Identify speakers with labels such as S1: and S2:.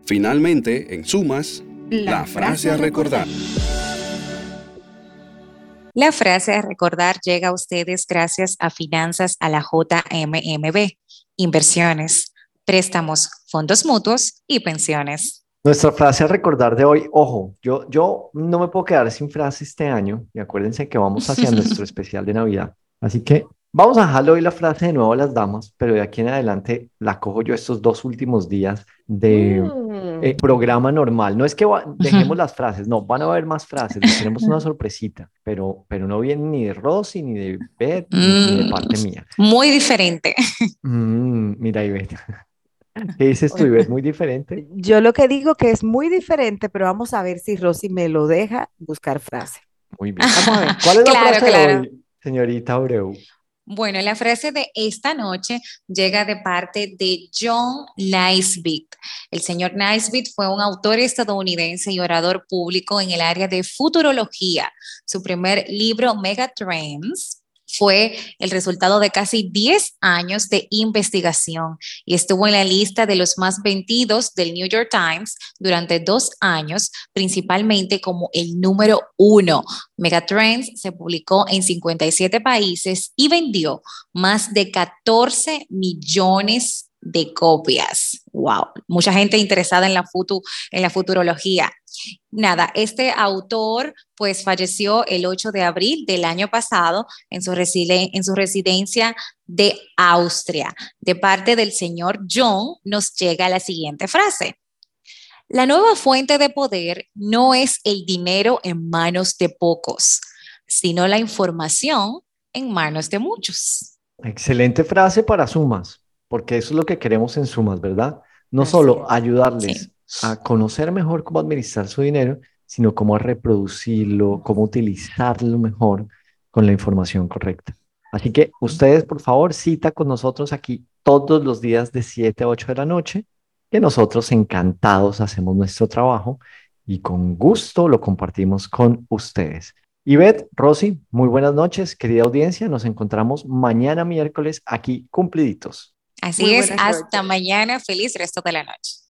S1: Finalmente, en Sumas, la frase a recordar.
S2: La frase a recordar llega a ustedes gracias a Finanzas a la JMMB, inversiones, préstamos, fondos mutuos y pensiones.
S3: Nuestra frase a recordar de hoy, ojo, yo no me puedo quedar sin frase este año y acuérdense que vamos hacia nuestro especial de Navidad. Así que vamos a dejarle hoy la frase de nuevo a las damas, pero de aquí en adelante la cojo yo estos 2 últimos días de programa normal. No es que dejemos las frases, no, van a haber más frases, les tenemos una sorpresita, pero no viene ni de Rosy, ni de Beth, ni de parte mía.
S2: Muy diferente.
S3: Mira, Ivette. ¿Qué dices tú, Ivette? Muy diferente.
S4: Yo lo que digo que es muy diferente, pero vamos a ver si Rosy me lo deja buscar frase.
S3: Muy bien. Vamos a ver. ¿Cuál es la
S2: Claro,
S3: frase de
S2: claro.
S3: hoy, señorita Abreu?
S2: Bueno, la frase de esta noche llega de parte de John Naisbitt. El señor Naisbitt fue un autor estadounidense y orador público en el área de futurología. Su primer libro, Megatrends, fue el resultado de casi 10 años de investigación y estuvo en la lista de los más vendidos del New York Times durante 2 años, principalmente como el número 1. Megatrends se publicó en 57 países y vendió más de 14 millones de copias. Wow, mucha gente interesada en la futurología. Nada, este autor pues falleció el 8 de abril del año pasado en su residencia de Austria. De parte del señor John nos llega la siguiente frase. La nueva fuente de poder no es el dinero en manos de pocos, sino la información en manos de muchos.
S3: Excelente frase para Sumas, porque eso es lo que queremos en Sumas, ¿verdad? No
S4: Así
S3: solo
S4: es.
S3: ayudarles
S2: Sí.
S3: a conocer mejor cómo administrar su dinero, sino cómo reproducirlo, cómo utilizarlo mejor con la información correcta. Así que ustedes, por favor, cita con nosotros aquí todos los días de 7 a 8 de la noche, que nosotros encantados hacemos nuestro trabajo y con gusto lo compartimos con ustedes. Ivette, Rosy, muy buenas noches, querida audiencia. Nos encontramos mañana miércoles aquí cumpliditos.
S2: Así
S4: Muy
S2: es,
S4: buenas
S2: hasta
S4: noches.
S2: mañana, feliz resto de la noche.